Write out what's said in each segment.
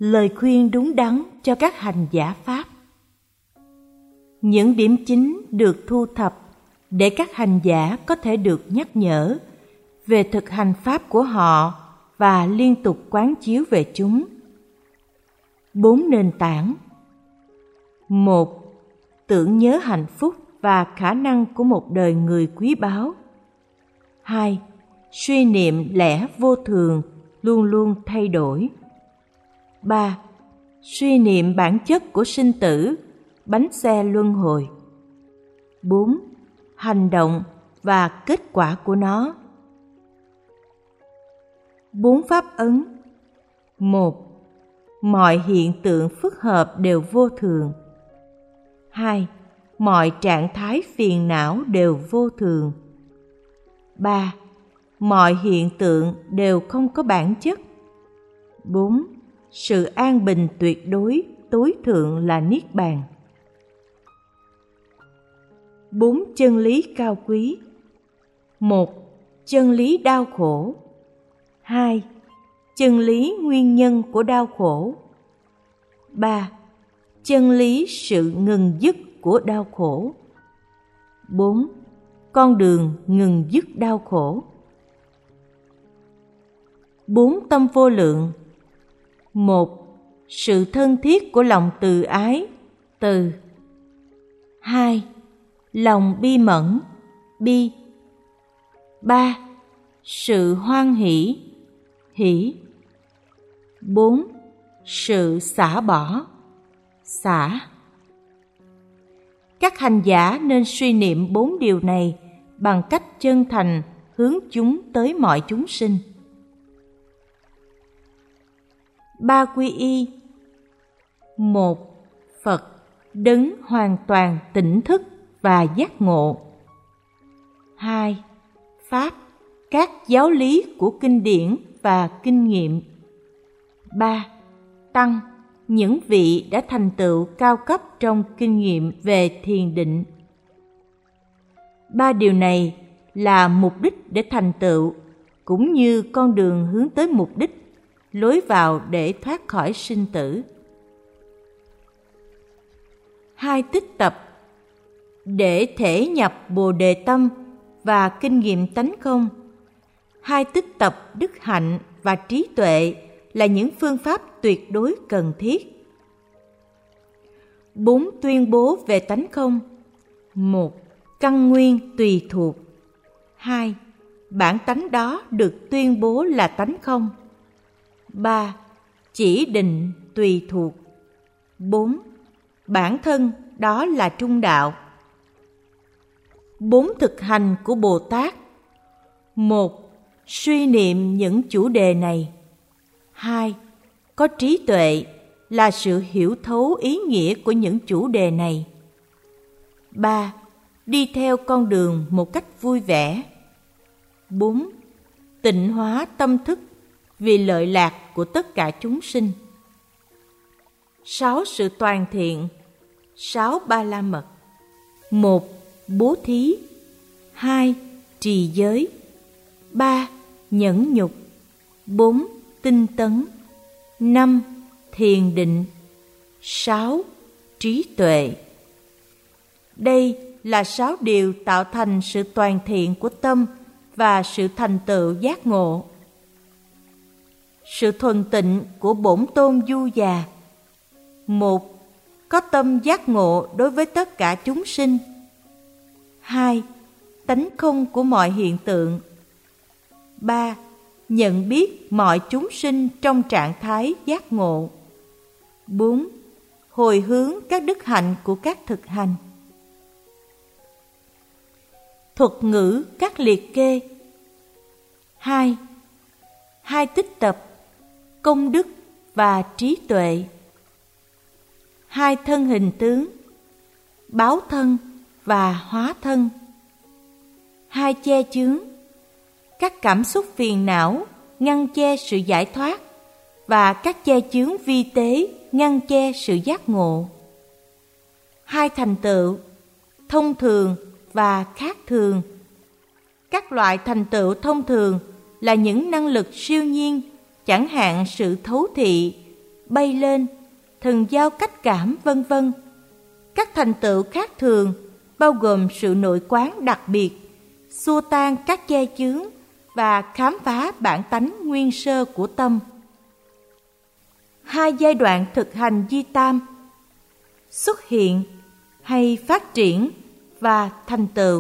Lời khuyên đúng đắn cho các hành giả Pháp. Những điểm chính được thu thập để các hành giả có thể được nhắc nhở về thực hành Pháp của họ và liên tục quán chiếu về chúng. 4 nền tảng. 1. Tưởng nhớ hạnh phúc và khả năng của một đời người quý báu. 2. Suy niệm lẽ vô thường luôn luôn thay đổi. 3. Suy niệm bản chất của sinh tử, bánh xe luân hồi. 4. Hành động và kết quả của nó. 4 pháp ấn. 1. Mọi hiện tượng phức hợp đều vô thường. 2. Mọi trạng thái phiền não đều vô thường. 3. Mọi hiện tượng đều không có bản chất. 4. Sự an bình tuyệt đối, tối thượng là Niết Bàn. 4 chân lý cao quý. 1. Chân lý đau khổ. 2. Chân lý nguyên nhân của đau khổ. 3. Chân lý sự ngừng dứt của đau khổ. 4. Con đường ngừng dứt đau khổ. 4 tâm vô lượng. 1. Sự thân thiết của lòng từ ái, từ. 2. Lòng bi mẫn, bi. 3. Sự hoan hỷ, hỷ. 4. Sự xả bỏ, xả. Các hành giả nên suy niệm 4 điều này bằng cách chân thành hướng chúng tới mọi chúng sinh. 3 quy y. 1. Phật, đấng hoàn toàn tỉnh thức và giác ngộ. 2. Pháp, các giáo lý của kinh điển và kinh nghiệm. 3. Tăng, những vị đã thành tựu cao cấp trong kinh nghiệm về thiền định. 3 điều này là mục đích để thành tựu, cũng như con đường hướng tới mục đích, lối vào để thoát khỏi sinh tử. 2 tích tập. Để thể nhập Bồ Đề tâm và kinh nghiệm tánh không, 2 tích tập đức hạnh và trí tuệ là những phương pháp tuyệt đối cần thiết. 4 tuyên bố về tánh không. 1. Căn nguyên tùy thuộc. 2. Bản tánh đó được tuyên bố là tánh không. 3. Chỉ định tùy thuộc. 4. Bản thân đó là trung đạo. 4 thực hành của Bồ Tát. 1. Suy niệm những chủ đề này. 2. Có trí tuệ là sự hiểu thấu ý nghĩa của những chủ đề này. 3. Đi theo con đường một cách vui vẻ. 4. Tịnh hóa tâm thức vì lợi lạc của tất cả chúng sinh. 6 sự toàn thiện. 6 ba la mật. 1. Bố thí. 2. Trì giới. 3. Nhẫn nhục. 4. Tinh tấn. 5. Thiền định. 6. Trí tuệ. Đây là 6 điều tạo thành sự toàn thiện của tâm và sự thành tựu giác ngộ. Sự thuần tịnh của Bổn Tôn Du Già. 1. Có tâm giác ngộ đối với tất cả chúng sinh. 2. Tánh không của mọi hiện tượng. 3. Nhận biết mọi chúng sinh trong trạng thái giác ngộ. 4. Hồi hướng các đức hạnh của các thực hành. Thuật ngữ các liệt kê. 2. 2 tích tập, công đức và trí tuệ. 2 thân hình tướng, báo thân và hóa thân. 2 che chướng, các cảm xúc phiền não ngăn che sự giải thoát và các che chướng vi tế ngăn che sự giác ngộ. 2 thành tựu, thông thường và khác thường. Các loại thành tựu thông thường là những năng lực siêu nhiên, chẳng hạn sự thấu thị, bay lên, thần giao cách cảm, vân vân. Các thành tựu khác thường bao gồm sự nội quán đặc biệt, xua tan các che chướng và khám phá bản tánh nguyên sơ của tâm. 2 giai đoạn thực hành Di Tam: xuất hiện hay phát triển và thành tựu.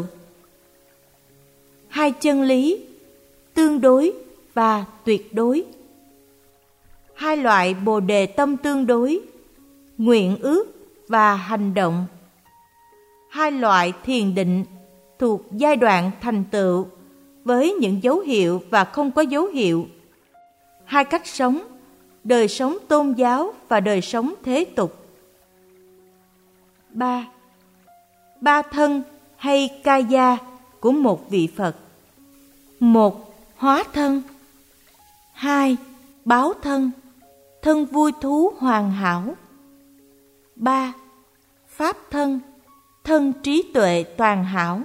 2 chân lý: tương đối và tuyệt đối. 2 loại bồ đề tâm tương đối: nguyện ước và hành động. 2 loại thiền định thuộc giai đoạn thành tựu với những dấu hiệu và không có dấu hiệu. 2 cách sống: đời sống tôn giáo và đời sống thế tục. 3. Ba thân hay kaya của một vị Phật: 1. Hóa thân. 2. Báo thân, thân vui thú hoàn hảo. 3. Pháp thân, thân trí tuệ toàn hảo.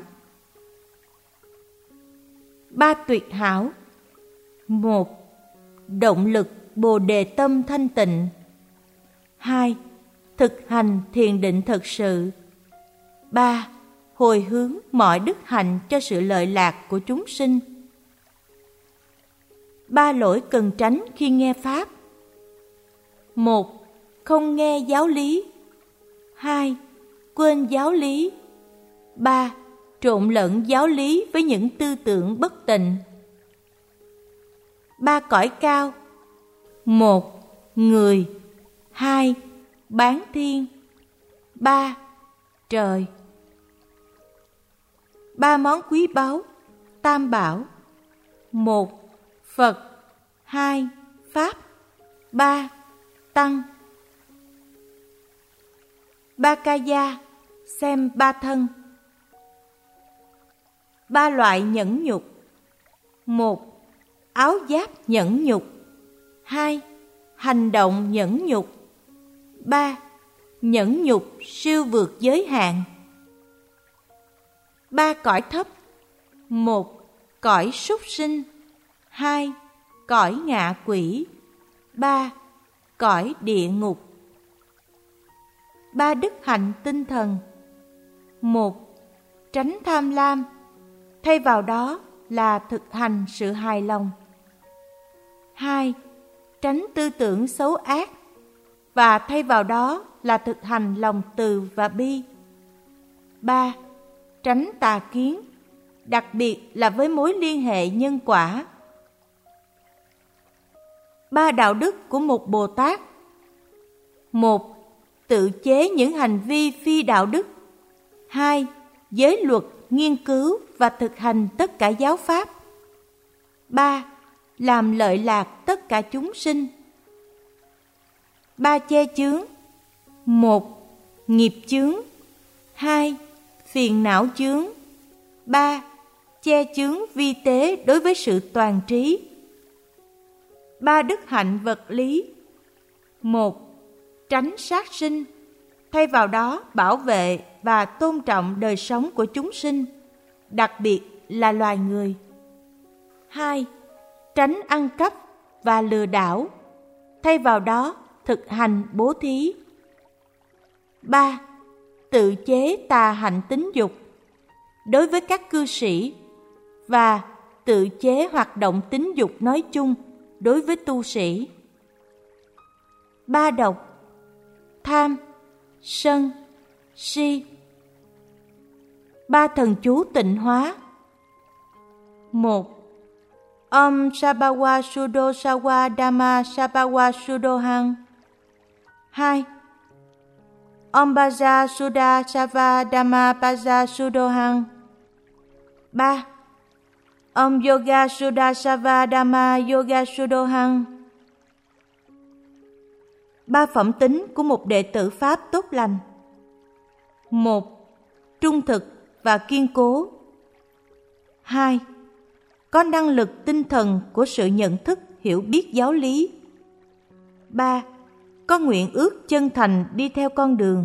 3 tuyệt hảo: 1. Động lực bồ đề tâm thanh tịnh. 2. Thực hành thiền định thực sự. 3. Hồi hướng mọi đức hạnh cho sự lợi lạc của chúng sinh. 3 lỗi cần tránh khi nghe Pháp: 1. Không nghe giáo lý. 2. Quên giáo lý. 3. Trộn lẫn giáo lý với những tư tưởng bất tịnh. 3 cõi cao: 1. Người. 2. Bán thiên. 3. Trời. 3 món quý báu, tam bảo: 1. Phật. 2. Pháp. 3. Tăng. 3 kaya, xem 3 thân. 3 loại nhẫn nhục: 1. Áo giáp nhẫn nhục. 2. Hành động nhẫn nhục. 3. Nhẫn nhục siêu vượt giới hạn. 3 cõi thấp: 1. Cõi súc sinh. 2. Cõi ngạ quỷ. 3. Cõi địa ngục. 3 đức hạnh tinh thần: 1. Tránh tham lam, thay vào đó là thực hành sự hài lòng. 2. Tránh tư tưởng xấu ác, và thay vào đó là thực hành lòng từ và bi. 3. Tránh tà kiến, đặc biệt là với mối liên hệ nhân quả. 3 đạo đức của một Bồ Tát: 1. Tự chế những hành vi phi đạo đức. 2. Giới luật, nghiên cứu và thực hành tất cả giáo pháp. 3. Làm lợi lạc tất cả chúng sinh. 3 che chướng: 1. Nghiệp chướng. 2. Phiền não chướng. 3. Che chướng vi tế đối với sự toàn trí. 3 đức hạnh vật lý: 1. Tránh sát sinh, thay vào đó bảo vệ và tôn trọng đời sống của chúng sinh, đặc biệt là loài người. 2. Tránh ăn cắp và lừa đảo, thay vào đó thực hành bố thí. 3. Tự chế tà hạnh tính dục đối với các cư sĩ và tự chế hoạt động tính dục nói chung đối với tu sĩ. 3 độc: tham, sân, si. 3 thần chú tịnh hóa: 1. Om Sabawa Sudo Sawa Dhamma Sabawa Sudohang. 2. Om Baja Suda Sava Dhamma Baja Sudohang. 3. Om Yoga Suda Sava Dhamma Yoga Sudohang. 3 phẩm tính của một đệ tử Pháp tốt lành: 1. Trung thực và kiên cố. 2. Có năng lực tinh thần của sự nhận thức hiểu biết giáo lý. 3. Có nguyện ước chân thành đi theo con đường.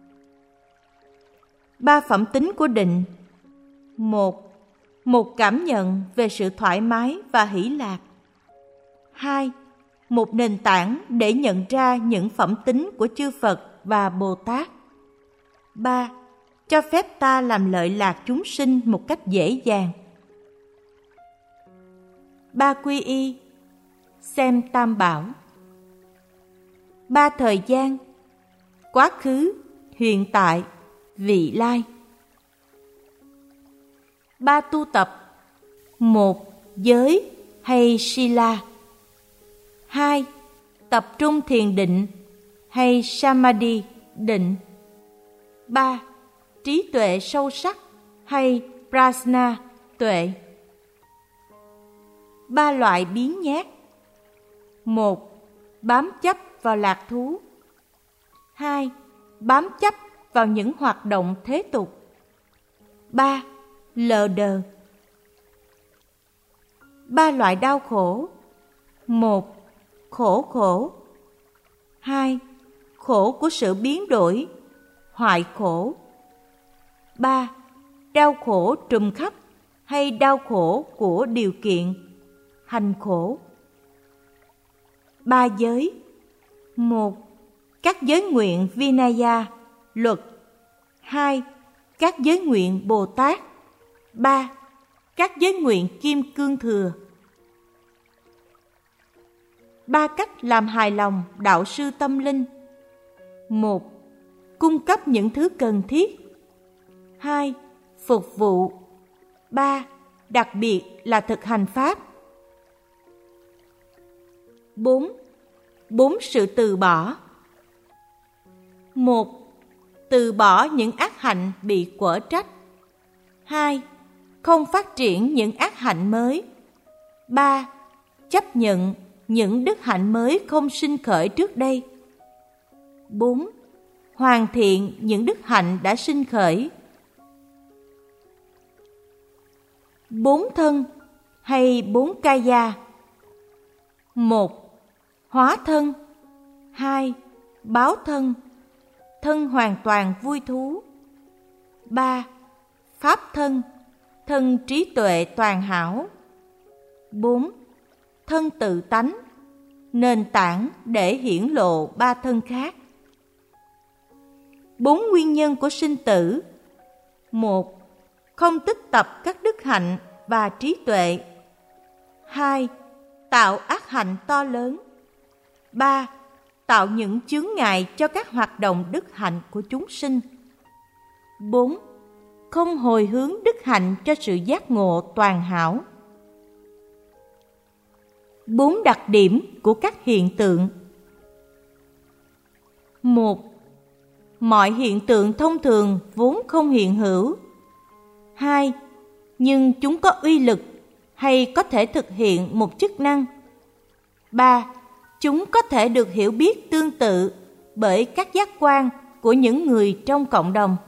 3 phẩm tính của định: 1. Một cảm nhận về sự thoải mái và hỷ lạc. 2. một nền tảng để nhận ra những phẩm tính của chư Phật và Bồ Tát. 3. Cho phép ta làm lợi lạc chúng sinh một cách dễ dàng. 3 quy y. Xem Tam Bảo. 3 thời gian: quá khứ, hiện tại, vị lai. 3 tu tập: 1. Giới hay Sila. 2. Tập trung thiền định hay Samadhi, định. 3. Trí tuệ sâu sắc hay Prajna, tuệ. 3 loại biếng nhác: 1. Bám chấp vào lạc thú. 2. Bám chấp vào những hoạt động thế tục. 3. Lờ đờ. 3 loại đau khổ: 1. Khổ khổ. 2. Khổ của sự biến đổi, hoại khổ. 3. Đau khổ trùm khắp hay đau khổ của điều kiện, hành khổ. 3 giới: 1. Các giới nguyện Vinaya, luật. 2. Các giới nguyện Bồ Tát. 3. Các giới nguyện Kim Cương Thừa. 3 cách làm hài lòng đạo sư tâm linh: 1. Cung cấp những thứ cần thiết. 2. Phục vụ. 3. Đặc biệt là thực hành pháp. 4 sự từ bỏ. 1. Từ bỏ những ác hạnh bị quở trách. 2. Không phát triển những ác hạnh mới. 3. Chấp nhận những đức hạnh mới không sinh khởi trước đây. 4. Hoàn thiện những đức hạnh đã sinh khởi. 4 thân hay 4 kaya: 1. Hóa thân. 2. Báo thân, thân hoàn toàn vui thú. 3. Pháp thân, thân trí tuệ toàn hảo. 4. Thân tự tánh, nền tảng để hiển lộ 3 thân khác. 4 nguyên nhân của sinh tử: 1. Không tích tập các đức hạnh và trí tuệ. 2. Tạo ác hạnh to lớn. 3. Tạo những chướng ngại cho các hoạt động đức hạnh của chúng sinh. 4. Không hồi hướng đức hạnh cho sự giác ngộ toàn hảo. 4 đặc điểm của các hiện tượng. 1. Mọi hiện tượng thông thường vốn không hiện hữu. 2. Nhưng chúng có uy lực hay có thể thực hiện một chức năng. 3. Chúng có thể được hiểu biết tương tự bởi các giác quan của những người trong cộng đồng.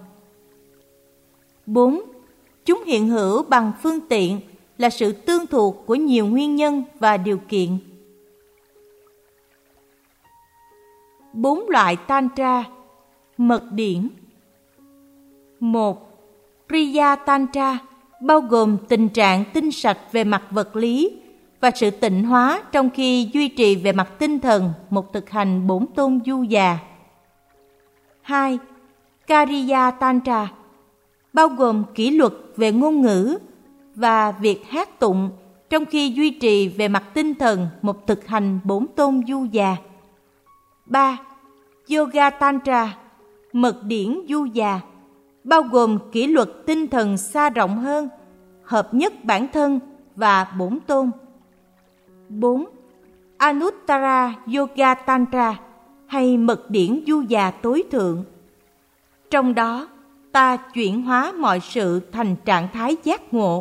4. Chúng hiện hữu bằng phương tiện là sự tương thuộc của nhiều nguyên nhân và điều kiện. 4 loại Tantra. Mật điển. 1. Priya Tantra bao gồm tình trạng tinh sạch về mặt vật lý và sự tịnh hóa trong khi duy trì về mặt tinh thần một thực hành bổn tôn du già. 2. Kariya Tantra bao gồm kỷ luật về ngôn ngữ và việc hát tụng trong khi duy trì về mặt tinh thần một thực hành bổn tôn du già. 3. Yoga Tantra, mật điển du già, bao gồm kỷ luật tinh thần xa rộng hơn, hợp nhất bản thân và bổn tôn. 4. Anuttara Yoga Tantra hay mật điển du già tối thượng. Trong đó, ta chuyển hóa mọi sự thành trạng thái giác ngộ.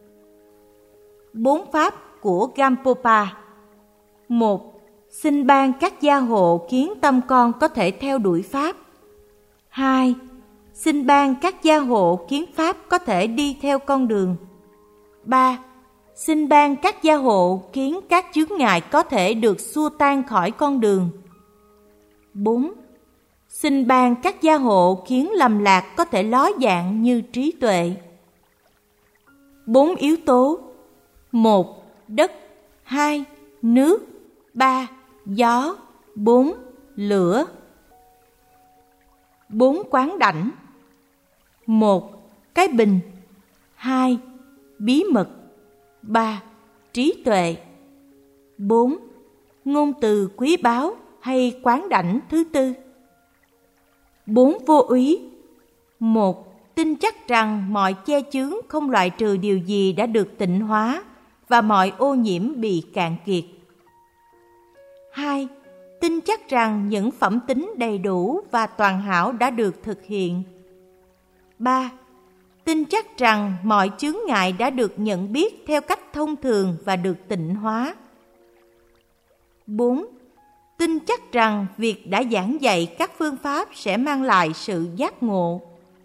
4 pháp của Gampopa. 1. Xin ban các gia hộ khiến tâm con có thể theo đuổi pháp. 2. Xin ban các gia hộ khiến pháp có thể đi theo con đường. 3. Xin ban các gia hộ khiến các chướng ngại có thể được xua tan khỏi con đường. 4. Xin ban các gia hộ khiến lầm lạc có thể ló dạng như trí tuệ. 4 yếu tố: 1. Đất. 2. Nước. 3. gió. 4. Lửa. 4. Quán đảnh. 1. Cái bình. 2. Bí mật. 3. Trí tuệ. 4. Ngôn từ quý báu hay quán đảnh thứ tư. 4. Vô úy. 1. Tin chắc rằng mọi che chướng không loại trừ điều gì đã được tịnh hóa và mọi ô nhiễm bị cạn kiệt. 2. Tin chắc rằng những phẩm tính đầy đủ và toàn hảo đã được thực hiện. 3. Tin chắc rằng mọi chướng ngại đã được nhận biết theo cách thông thường và được tịnh hóa. 4. Tin chắc rằng việc đã giảng dạy các phương pháp sẽ mang lại sự giác ngộ.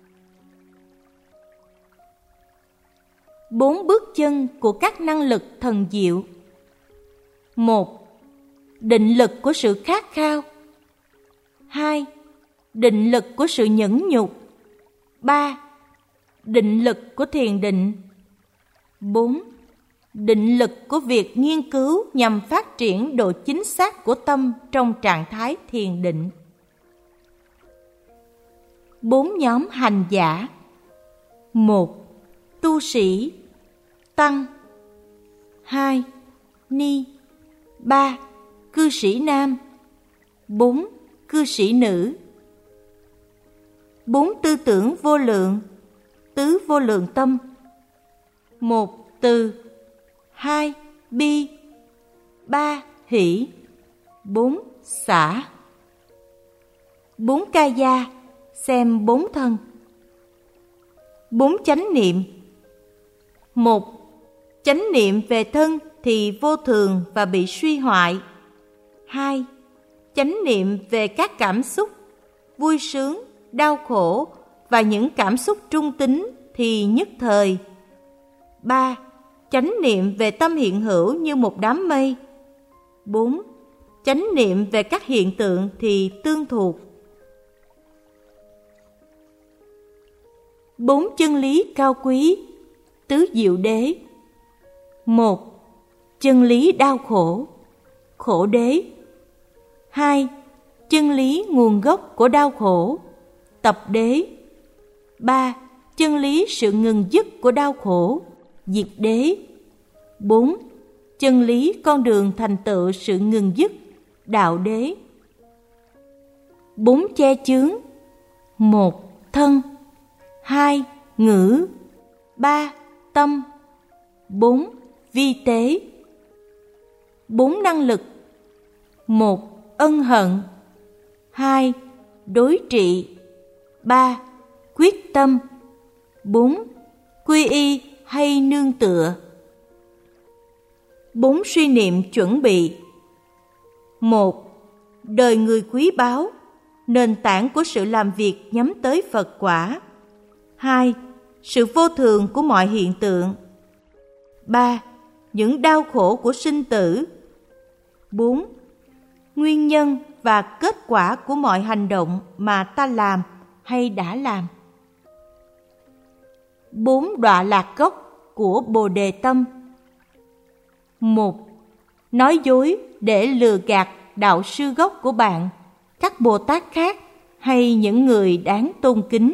4 bước chân của các năng lực thần diệu. 1. Định lực của sự khát khao. 2. Định lực của sự nhẫn nhục. 3. Định lực của thiền định. 4. Định lực của việc nghiên cứu nhằm phát triển độ chính xác của tâm trong trạng thái thiền định. 4 nhóm hành giả. 1. Tu sĩ, tăng. 2. Ni. 3. Cư sĩ nam. 4. Cư sĩ nữ. 4 tư tưởng vô lượng, tứ vô lượng tâm. 1. Từ. 2. Bi. 3. Hỷ. 4. Xả. 4 Kaya, xem 4 thân. 4 chánh niệm. 1. Chánh niệm về thân thì vô thường và bị suy hoại. 2. Chánh niệm về các cảm xúc, vui sướng, đau khổ và những cảm xúc trung tính thì nhất thời. 3. Chánh niệm về tâm hiện hữu như một đám mây. 4. Chánh niệm về các hiện tượng thì tương thuộc. 4 chân lý cao quý, tứ diệu đế. 1. Chân lý đau khổ, khổ đế. 2. Chân lý nguồn gốc của đau khổ, tập đế. 3. Chân lý sự ngừng dứt của đau khổ, diệt đế. 4. Chân lý con đường thành tựu sự ngừng dứt, đạo đế. 4 che chướng. 1. Thân. 2. Ngữ. 3. Tâm. 4. Vi tế. 4 năng lực. 1. Ân hận. 2. Đối trị. 3. Quyết tâm. 4. Quy y hay nương tựa. 4 suy niệm chuẩn bị. 1. Đời người quý báu, nền tảng của sự làm việc nhắm tới Phật quả. 2. Sự vô thường của mọi hiện tượng. 3. Những đau khổ của sinh tử. 4. Nguyên nhân và kết quả của mọi hành động mà ta làm hay đã làm. 4 đọa lạc gốc của Bồ Đề Tâm. 1. Nói dối để lừa gạt đạo sư gốc của bạn, các Bồ Tát khác hay những người đáng tôn kính.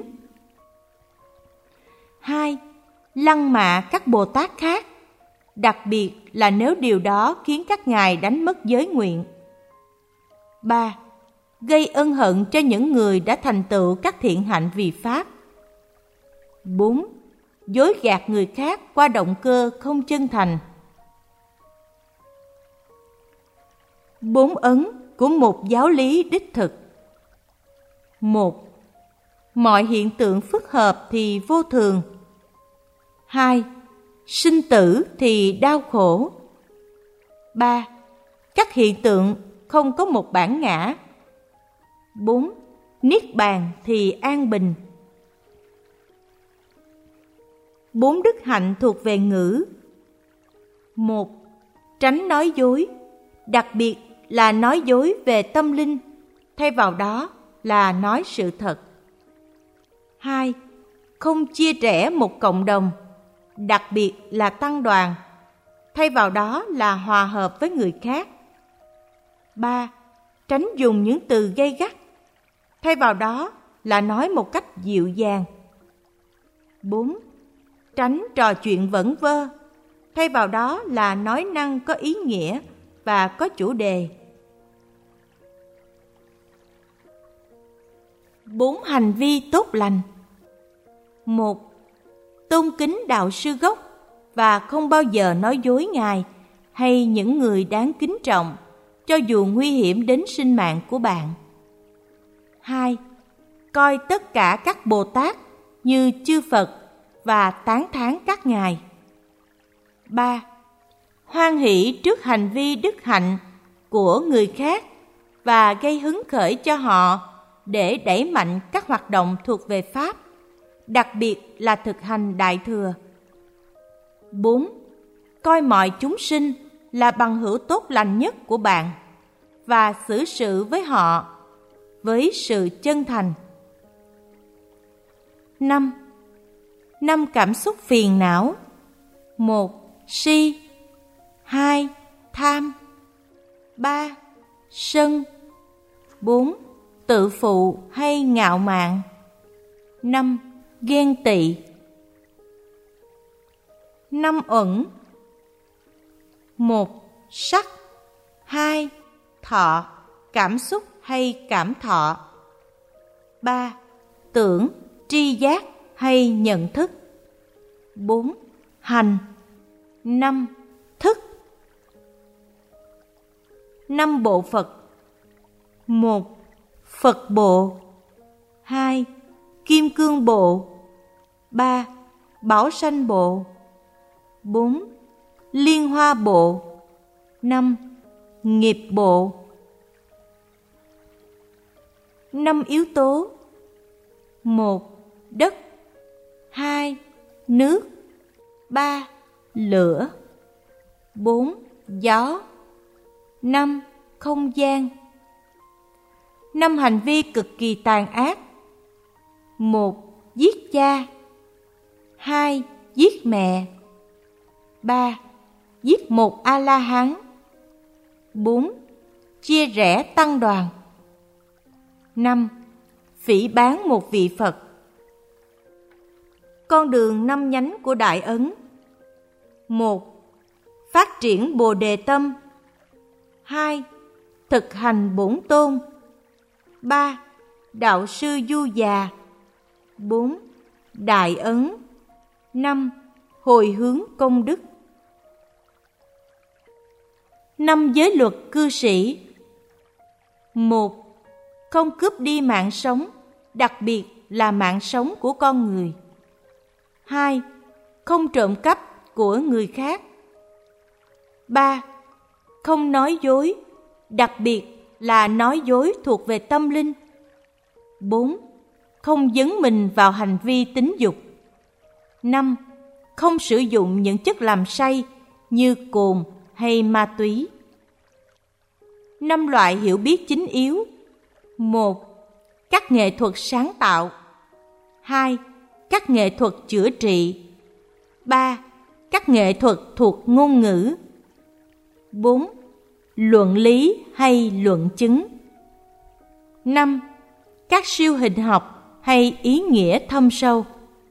2. Lăng mạ các Bồ Tát khác, đặc biệt là nếu điều đó khiến các ngài đánh mất giới nguyện. 3. Gây ân hận cho những người đã thành tựu các thiện hạnh vì Pháp. 4. Dối gạt người khác qua động cơ không chân thành. 4 ấn của một giáo lý đích thực. 1. Mọi hiện tượng phức hợp thì vô thường. 2. Sinh tử thì đau khổ. 3. Các hiện tượng không có một bản ngã. 4. Niết bàn thì an bình. 4 đức hạnh thuộc về ngữ. 1. Tránh nói dối, đặc biệt là nói dối về tâm linh, thay vào đó là nói sự thật. 2. Không chia rẽ một cộng đồng, đặc biệt là tăng đoàn, thay vào đó là hòa hợp với người khác. 3. Tránh dùng những từ gay gắt, thay vào đó là nói một cách dịu dàng. 4. Tránh trò chuyện vẩn vơ, thay vào đó là nói năng có ý nghĩa và có chủ đề. 4 hành vi tốt lành. 1. Tôn kính đạo sư gốc và không bao giờ nói dối Ngài hay những người đáng kính trọng, cho dù nguy hiểm đến sinh mạng của bạn. 2. Coi tất cả các Bồ Tát như chư Phật và tán thán các ngài. 3. Hoan hỷ trước hành vi đức hạnh của người khác và gây hứng khởi cho họ để đẩy mạnh các hoạt động thuộc về Pháp, đặc biệt là thực hành Đại Thừa. 4. Coi mọi chúng sinh là bằng hữu tốt lành nhất của bạn và xử sự với họ với sự chân thành. 5. 5 cảm xúc phiền não. 1. Si. 2. Tham. 3. Sân. 4. Tự phụ hay ngạo mạn. 5. Ghen tị. 5 uẩn. 1. Sắc. 2. Thọ, cảm xúc hay cảm thọ. 3. Tưởng, tri giác hay nhận thức. 4. Hành. 5. Thức. 5 bộ Phật. 1. Phật bộ. 2. Kim cương bộ. 3. Bảo sanh bộ. 4. Liên hoa bộ. 5. Nghiệp bộ. 5 yếu tố. 1. Đất. 2. Nước. 3. Lửa. 4. Gió. 5. Không gian. 5 hành vi cực kỳ tàn ác. 1. Giết cha. 2. Giết mẹ. 3. Giết một A-la-hán. 4. Chia rẽ tăng đoàn. 5. Phỉ báng một vị Phật. Con đường 5 nhánh của Đại Ấn. 1. Phát triển Bồ Đề Tâm. 2. Thực hành Bổn Tôn. 3. Đạo sư Du Già. 4. Đại Ấn. 5. Hồi hướng công đức. 5 giới luật cư sĩ. 1. Không cướp đi mạng sống, đặc biệt là mạng sống của con người. 2. Không trộm cắp của người khác. 3. Không nói dối, đặc biệt là nói dối thuộc về tâm linh. 4. Không dấn mình vào hành vi tính dục. 5. Không sử dụng những chất làm say như cồn hay ma túy. 5 loại hiểu biết chính yếu. 1. Các nghệ thuật sáng tạo. 2. Các nghệ thuật chữa trị. 3. Các nghệ thuật thuộc ngôn ngữ. 4. Luận lý hay luận chứng. 5. Các siêu hình học hay ý nghĩa thâm sâu.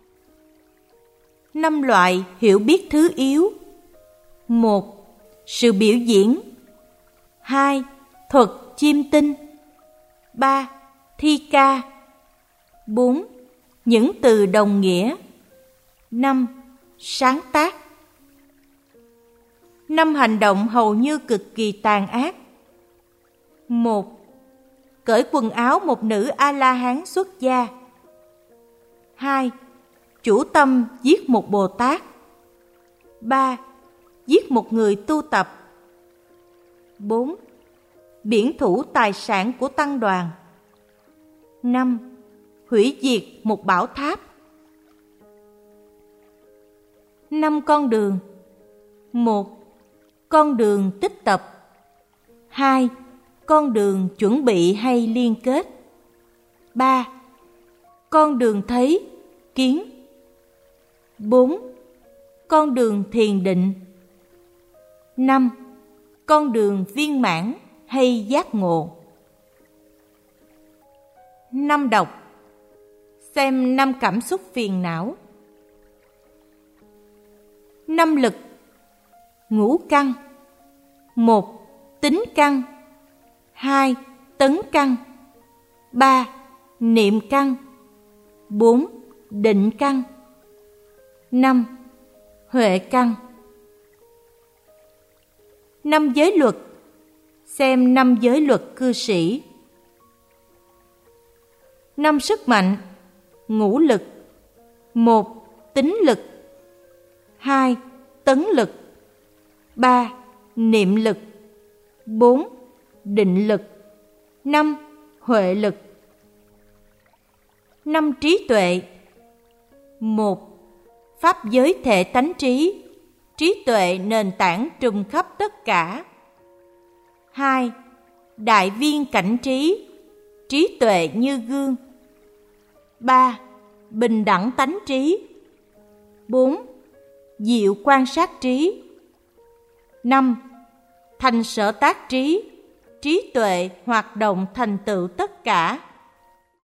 5 loại hiểu biết thứ yếu. 1. Sự biểu diễn. 2. Thuật chiêm tinh. 3. Thi ca. 4. Những từ đồng nghĩa. 5. Sáng tác. 5 hành động hầu như cực kỳ tàn ác. 1. Cởi quần áo một nữ A-la-hán xuất gia. 2. Chủ tâm giết một Bồ Tát. 3. Giết một người tu tập. 4. Biển thủ tài sản của tăng đoàn. 5. Hủy diệt một bảo tháp. 5 con đường. 1. Con đường tích tập. 2. Con đường chuẩn bị hay liên kết. 3. Con đường thấy, kiến. 4. Con đường thiền định. 5. Con đường viên mãn hay giác ngộ. 5 đọc. Xem 5 cảm xúc phiền não. 5 lực. Ngũ căn. 1. Tính căn. 2. Tấn căn. 3. Niệm căn. 4. Định căn. 5. Huệ căn. 5 giới luật. Xem 5 giới luật cư sĩ. 5 sức mạnh. Ngũ lực. 1. Tính lực. 2. Tấn lực. 3. Niệm lực. 4. Định lực. 5. Huệ lực. 5 trí tuệ. 1. Pháp giới thể tánh trí. Trí tuệ nền tảng trùm khắp tất cả. 2. Đại viên cảnh trí. Trí tuệ như gương. 3. Bình đẳng tánh trí. 4. Diệu quan sát trí. 5. Thành sở tác trí. Trí tuệ hoạt động thành tựu tất cả.